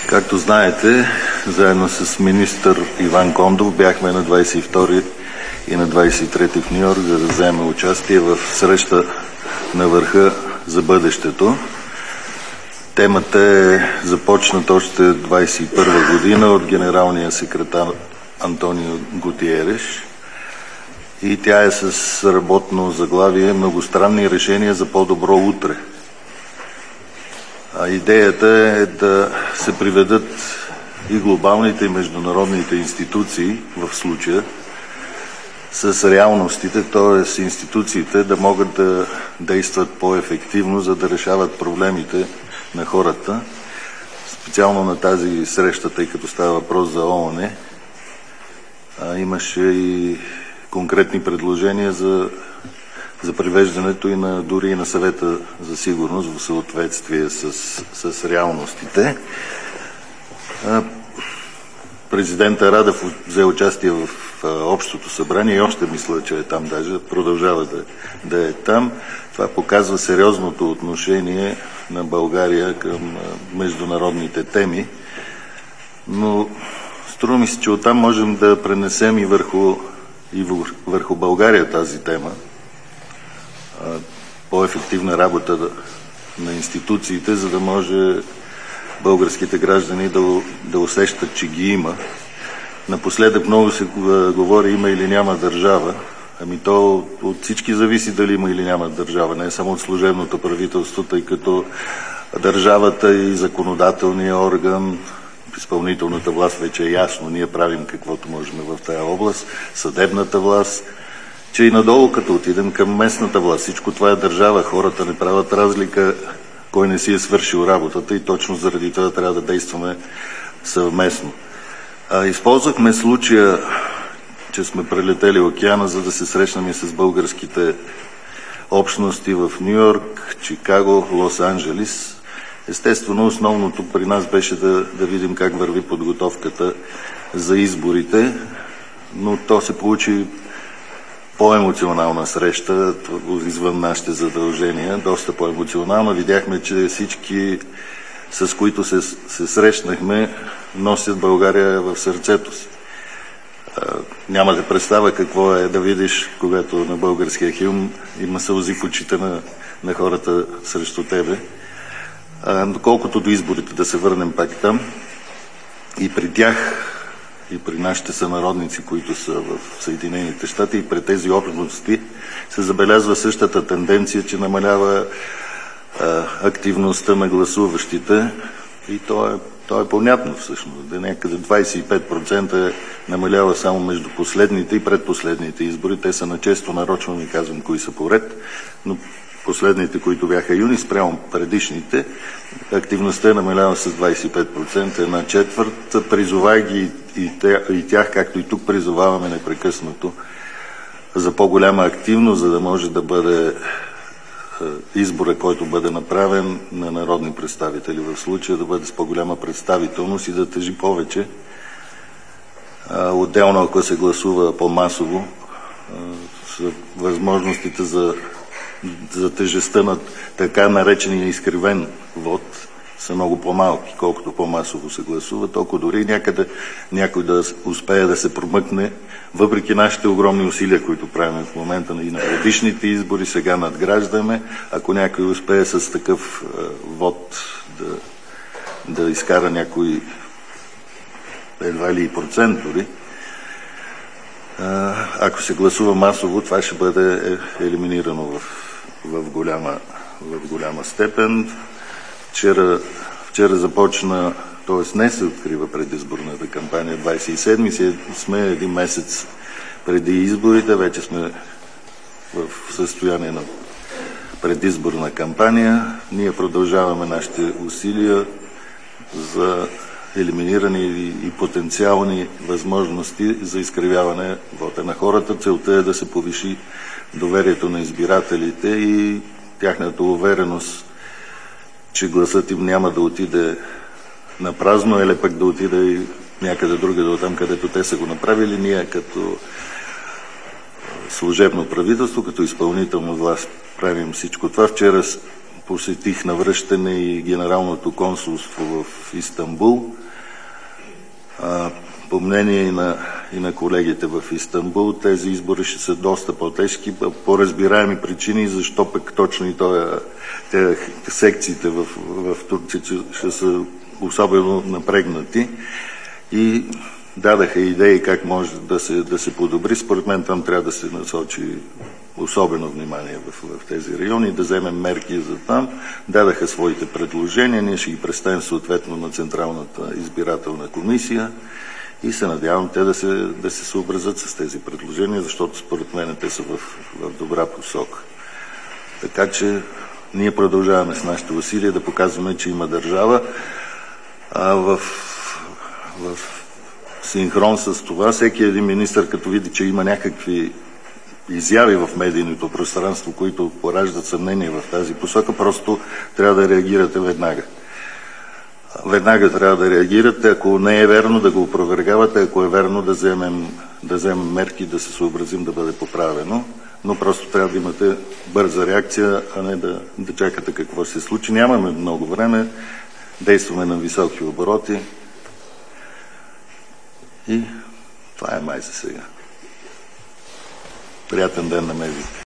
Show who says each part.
Speaker 1: Както знаете, заедно с министър Иван Кондов бяхме на 22 и на 23 в Ню-Йорк, за да вземем участие в среща на върха за бъдещето. Темата е започната още 21 година от генералния секретар Антонио Гутиереш и тя е с работно заглавие "Многостранни решения за по-добро утре". Идеята е да се приведат и глобалните и международните институции в случая с реалностите, т.е. институциите да могат да действат по-ефективно, за да решават проблемите на хората. Специално на тази среща, тъй като става въпрос за ООН, имаше и конкретни предложения за привеждането и дори и на Съвета за сигурност в съответствие с реалностите. Президента Радев взе участие в Общото събрание и още мисля, че е там, даже продължава да е там. Това показва сериозното отношение на България към международните теми, но струва ми се, че оттам можем да пренесем и върху България тази тема. По-ефективна работа на институциите, за да може българските граждани да усещат, че ги има. Напоследък много се говори има или няма държава. То от всички зависи дали има или няма държава, не само от служебното правителство, тъй като държавата и законодателния орган, изпълнителната власт вече е ясно. Ние правим каквото можем в тази област, съдебната власт, че и надолу, като отидем към местната власт. Всичко това е държава. Хората не правят разлика кой не си е свършил работата и точно заради това трябва да действаме съвместно. Използвахме случая, че сме прелетели океана, за да се срещнем и с българските общности в Ню-Йорк, Чикаго, Лос-Анджелис. Естествено, основното при нас беше да видим как върви подготовката за изборите, но то се получи по-емоционална среща, извън нашите задължения, доста по-емоционална. Видяхме, че всички, с които се срещнахме, носят България в сърцето си. Няма да представя какво е да видиш, когато на българския химн има сълзи в очите на хората срещу тебе. Доколкото до изборите, да се върнем пак там, и при тях, и при нашите сънародници, които са в Съединените щати, и при тези общности се забелязва същата тенденция, че намалява активността на гласуващите, и то е понятно всъщност. Да някъде 25% е намалява само между последните и предпоследните избори. Те са начесто, нарочно не казвам кои са поред, но последните, които бяха юни, спрямо предишните, активността е намалява с 25%, една четвърт. Призовай ги и тях, както и тук призоваваме непрекъснато, за по-голяма активност, за да може да бъде избора, който бъде направен на народни представители в случая, да бъде с по-голяма представителност и да тежи повече. Отделно, ако се гласува по-масово, възможностите за тежестта на така наречения изкривен вод са много по-малки. Колкото по-масово се гласува, толкова дори някъде някой да успее да се промъкне, въпреки нашите огромни усилия, които правим в момента и на предишните избори, сега надграждаме. Ако някой успее с такъв вод да изкара някой едва ли и процент дори, ако се гласува масово, това ще бъде елиминирано в голяма степен. Вчера започна, т.е. не се открива предизборната кампания, 27-ми сме един месец преди изборите, вече сме в състояние на предизборна кампания. Ние продължаваме нашите усилия за елиминиране и потенциални възможности за изкривяване вота на хората. Целта е да се повиши доверието на избирателите и тяхната увереност, че гласът им няма да отиде на празно, или пък да отиде и някъде другаде от там, където те са го направили. Ние като служебно правителство, като изпълнителна власт правим всичко това. Вчера посетих навръщане и Генералното консулство в Истанбул. По мнение и на колегите в Истанбул, тези избори ще са доста по-тежки, по разбираеми причини, защо пък точно и секциите в Турция ще са особено напрегнати. И дадаха идеи как може да се подобри. Според мен там трябва да се насочи особено внимание в тези райони, да вземем мерки за там. Дадаха своите предложения, ние ще ги представим съответно на Централната избирателна комисия и се надявам те да се съобразят с тези предложения, защото според мен те са в добра посока. Така че ние продължаваме с нашите усилия да показваме, че има държава. В синхрон с това, всеки един министър, като види, че има някакви изяви в медийното пространство, които пораждат съмнение в тази посока, просто трябва да реагирате веднага. Веднага трябва да реагирате, ако не е верно да го опровергавате, ако е верно да вземем мерки, да се съобразим да бъде поправено, но просто трябва да имате бърза реакция, а не да чакате какво ще се случи. Нямаме много време, действаме на високи обороти и това е май за сега. Приятен ден на медиите.